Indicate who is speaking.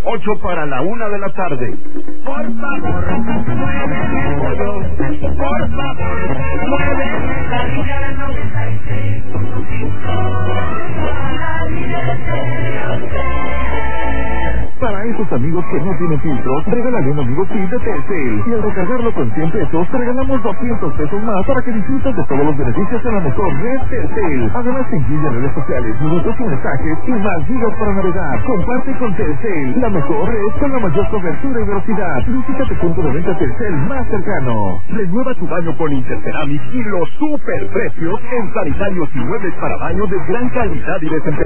Speaker 1: 8 para la 1 de la tarde.
Speaker 2: Por favor, muéveme pollo. Por favor, muéveme la línea del 96.5. La línea del
Speaker 3: Para esos amigos que no tienen filtros, regálale un amigo kit de Telcel. Y al recargarlo con 100 pesos, te regalamos 200 pesos más para que disfrutes de todos los beneficios en la mejor red Telcel. Además, te incluye redes sociales, minutos y mensajes y más gigas para navegar. Comparte con Telcel, la mejor red con la mayor cobertura y velocidad. Visita tu punto de venta Telcel más cercano.
Speaker 1: Renueva tu baño con Interceramic y los super precios en sanitarios y muebles para baño de gran calidad y desempeño.